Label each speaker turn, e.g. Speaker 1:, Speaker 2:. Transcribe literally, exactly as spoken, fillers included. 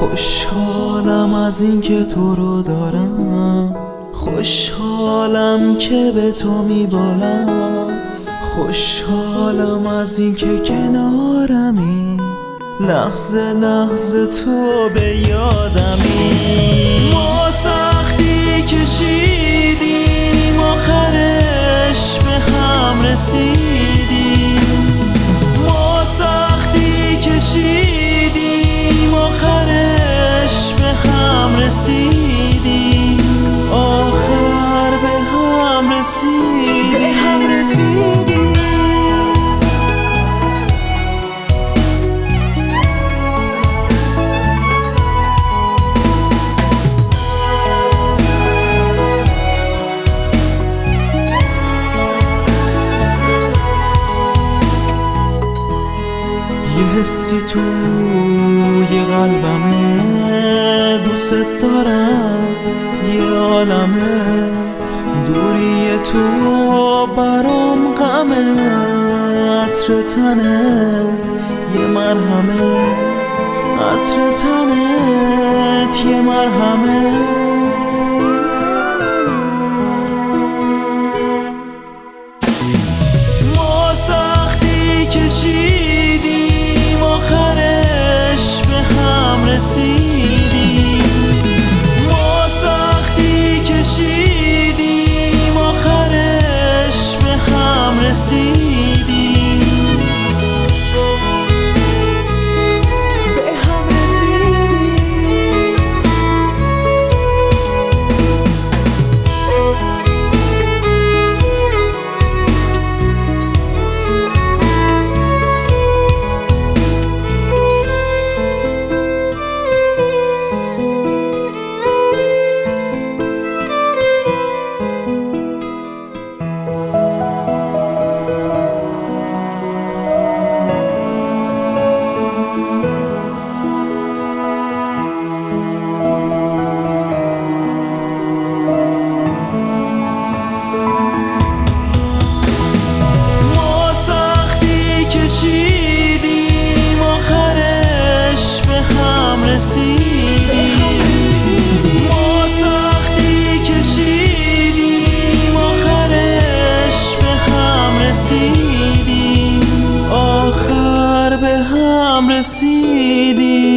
Speaker 1: خوشحالم از این که تو رو دارم، خوشحالم که به تو میبالم، خوشحالم از این که کنارمی، لحظه لحظه تو به یادمی. ما سختی کشیدیم آخرش به هم رسیدیم، ما سختی کشیدیم آخرش به هم رسیدیم، آخر به هم رسیدیم، به هم رسیدیم. یه حسی توی قلبمه، دوست دارم یه عالمه، دوری تو برام غمه، عطر تنت یه مرهمه، عطر تنت یه مرهمه. ما سختی کشیدیم آخرش به هم رسیدیم، ما سختی کشیدیم آخرش به هم رسیدیم، به هم رسیدیم. کشیدیم آخرش به هم رسیدیم، ما سختی کشیدیم آخرش به هم رسیدیم، آخر به هم رسیدیم.